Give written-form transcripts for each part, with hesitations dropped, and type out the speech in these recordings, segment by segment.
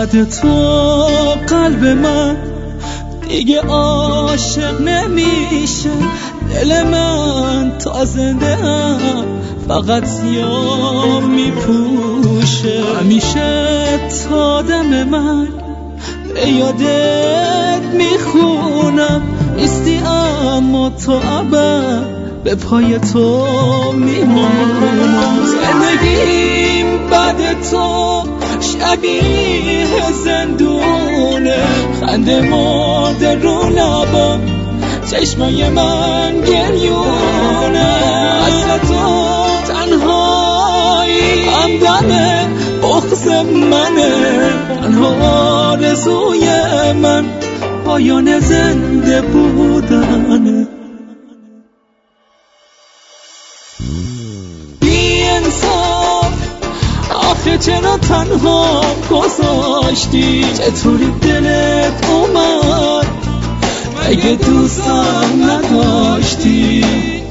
بعد تو قلب من دیگه عاشق نمیشه. دل من تا زنده هم فقط سیاه میپوشه. همیشه تا دم من به یادت میخونم، نیستی اما تو ابد به پای تو میمونم. زندگیم بعد تو شبیه زندونه، خنده مرده رو لبم، چشمای من گریونه. اصلا تو تنهایی همدم بغض منه، تنها آرزوی من پایان زنده بودنه. بی انصاف آخه چرا تنها گذاشتی؟ چطوری دلت اومد اگه دوستم نداشتی؟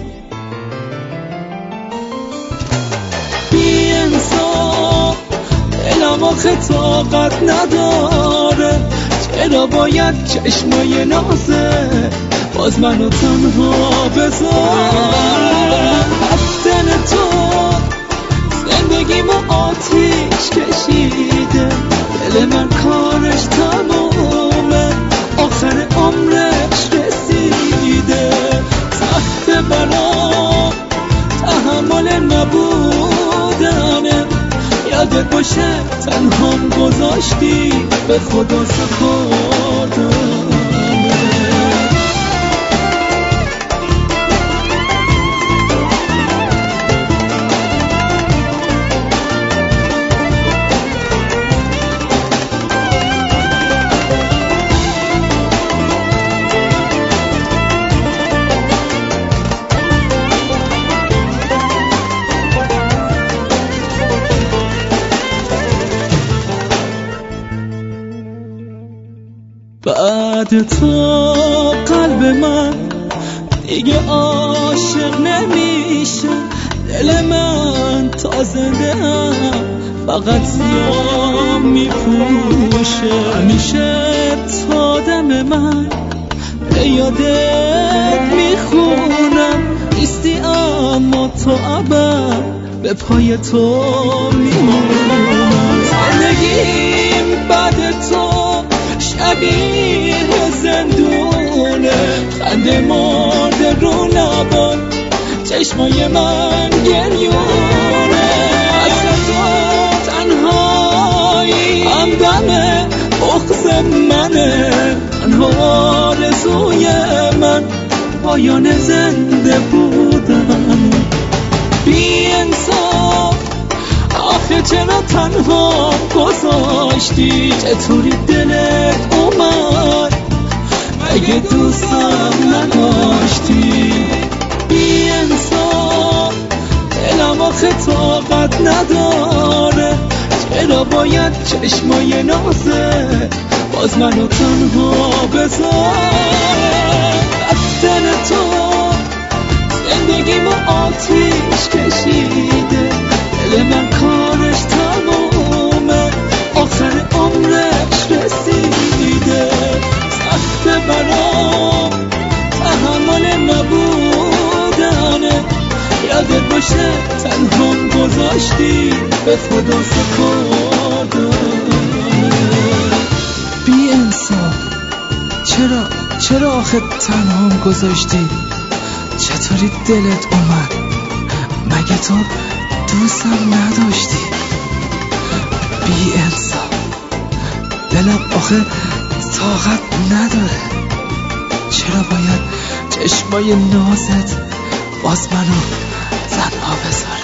بی انصاف دلم آخه طاقت نداره، چرا باید چشمای نازه باز منو تنها بذاره؟ بدن تو زندگیمو آتیش کشیده، دل من کارش تمومه، آخر عمرش رسیده. سخت برام تحمل نبودنه، یادت باشه تنهام گذاشتی به خدا سپردمه. بعد تو قلب من دیگه عاشق نمیشه. دل من تا زنده هم فقط سیاه میپوشه. همیشه تا دم من به یادت میخونم، نیستی اما تو ابد به پای تو میمونم. زندگیم بعد تو شبیه زندونه، خنده مرده رو لبم، چشمای من گریونه. اصلا تو تنهایی همدم بغض منه، تنها آرزوی من پایان زنده بودن. بی انصاف آخه چرا تنها گذاشتی؟ چطوری دلت اومد اگه دوستم نداشتی؟ بی انصاف دلم آخه طاقت نداره، چرا باید چشمای نازه باز منو تنها بذاره؟ بدن تو زندگیمو آتیش کشیده، دل من کارش تمومه، آخر عمرش رسیده. سخت برام تحمل نبودنه، یادت باشه تنهام گذاشتی به خدا سپردمه. بی انصاف چرا آخه تنهام گذاشتی؟ چطوری دلت اومد مگه تو دوستم نداشتی؟ بی انصاف دلم آخه طاقت نداره، چرا باید چشمای نازت باز منو تنها بذاره؟